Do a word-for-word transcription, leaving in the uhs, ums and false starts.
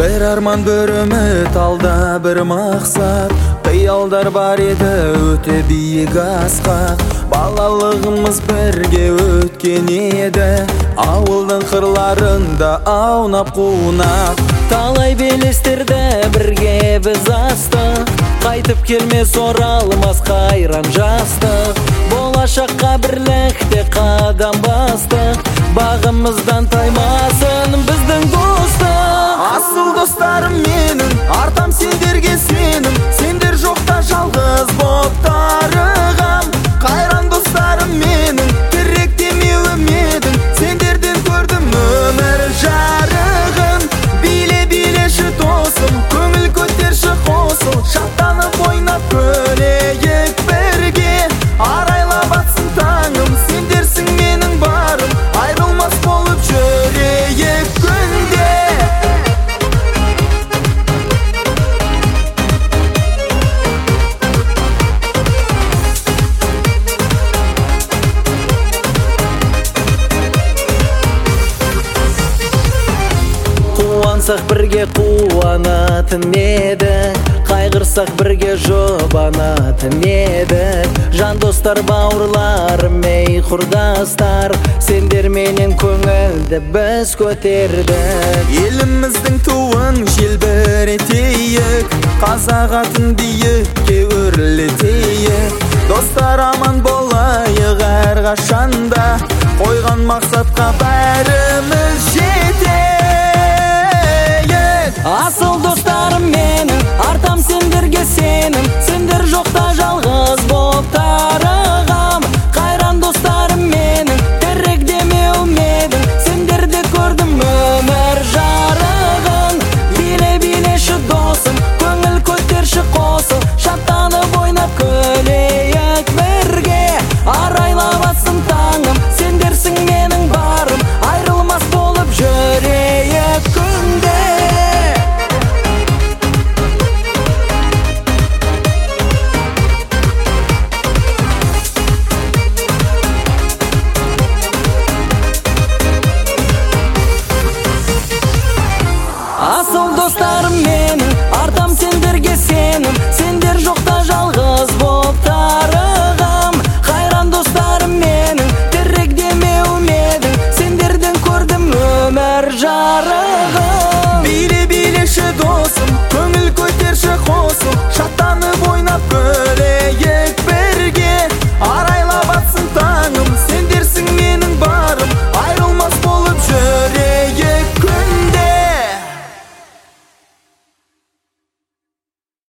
Bir arman bir ümit alda bir maksat, kıyalдар бар еді өте биік асқақ. Балалығымыз бірге өткен еді, ауылдың қырларында аунап қунап. Талай белестерді бірге біз астық, қайтып келмес оралмас қайран жастық. Болашаққа бірлікте қадам бастық, бағымыздан таймасын біздің достық. Асыл достарым менің, артам сендерге сенім, сендер жоқта жалғыз боп тарығам. Қайран достарым менің, керек демеуім едің, сендерден көрдім өмір жарығын. Биле-билеші досым, көңіл көтерші қосыл, шаттанып ойнап көлейік бірге. Арайлап атсын таңым, сендерсің менің барым, айрылмас болып жүрейік күнде. Қуансақ бірге қуанатын едік, қайғырсақ бірге жұбанатын едік. Жан достар, бауырларым, ей құрдастар, сендерменен көңілді біз көтердік. Еліміздің туын желбіретейік, қазақ атын биікке өрлетейік. Достар, аман болайық әрқашанда, қойған мақсатқа бәріміз жетейік.